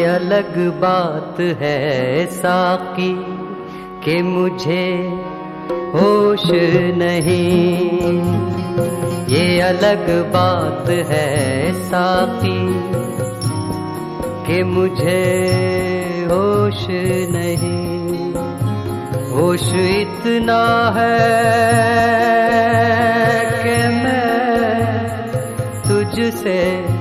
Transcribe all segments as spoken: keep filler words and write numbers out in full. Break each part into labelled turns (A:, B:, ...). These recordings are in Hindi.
A: अलग बात है साकी कि मुझे होश नहीं। ये अलग बात है साकी कि मुझे होश नहीं। होश इतना है कि मैं तुझसे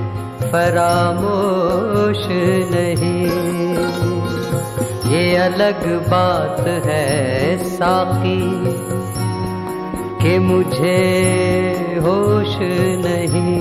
A: फरामोश नहीं। ये अलग बात है साकी कि मुझे होश नहीं।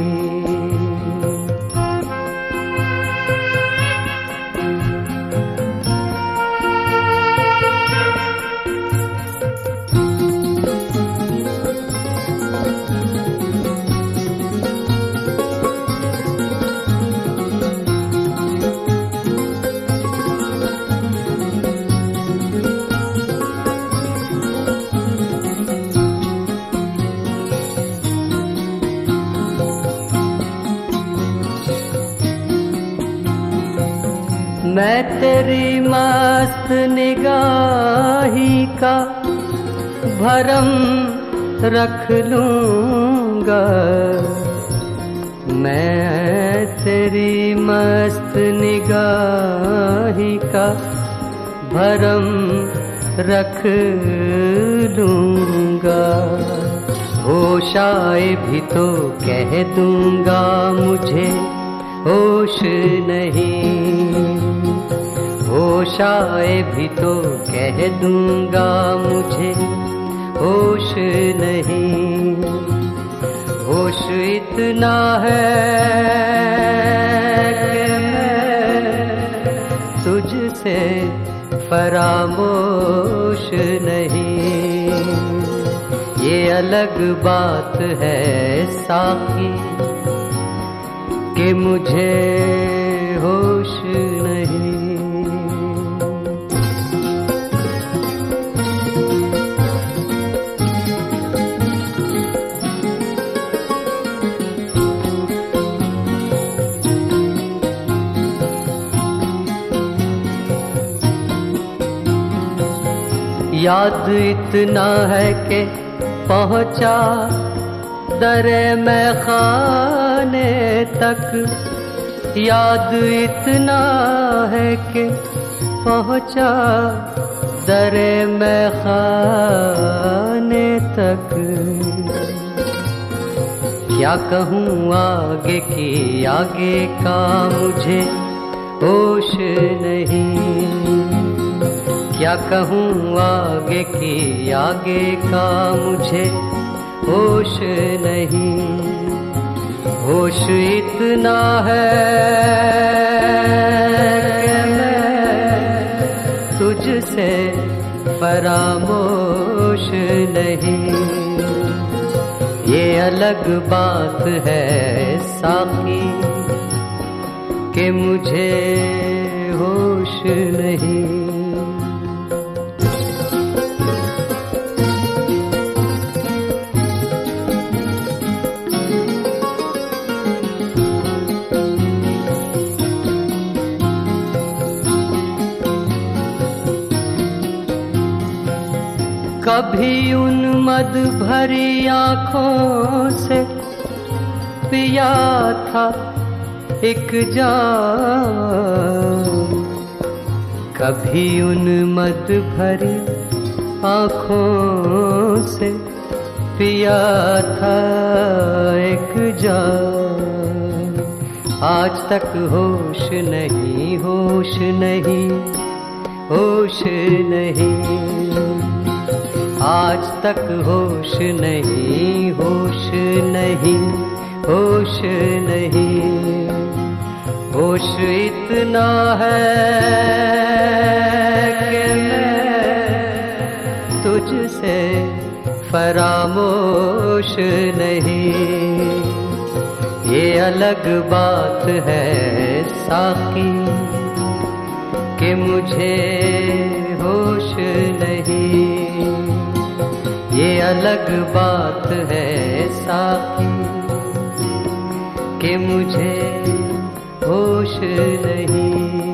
A: मैं तेरी मस्त निगाही का भरम रख लूँगा। मैं तेरी मस्त निगाही का भरम रख लूँगा। होश आए भी तो कह दूँगा मुझे होश नहीं। होश आए भी तो कह दूँगा मुझे होश नहीं। होश इतना है कि मैं तुझसे फरामोश नहीं। ये अलग बात है साकी कि मुझे होश नहीं। याद इतना है कि पहुँचा दरे मैं खाने तक। याद इतना है कि पहुँचा दरे मैं खाने तक। क्या कहूँ आगे की आगे का मुझे होश नहीं। क्या कहूँ आगे की आगे का मुझे होश नहीं। होश इतना है कि मैं तुझसे फरामोश नहीं। ये अलग बात है साकी कि मुझे होश नहीं। कभी उन मद भरी आँखों से पिया था एक जाम। कभी उन मद भरी आँखों से पिया था एक जाम। आज तक होश नहीं होश नहीं होश नहीं। आज तक होश नहीं होश नहीं होश नहीं। होश इतना है कि मैं तुझसे फरामोश नहीं। ये अलग बात है साकी कि मुझे होश नहीं। ये अलग बात है साकी कि मुझे होश नहीं।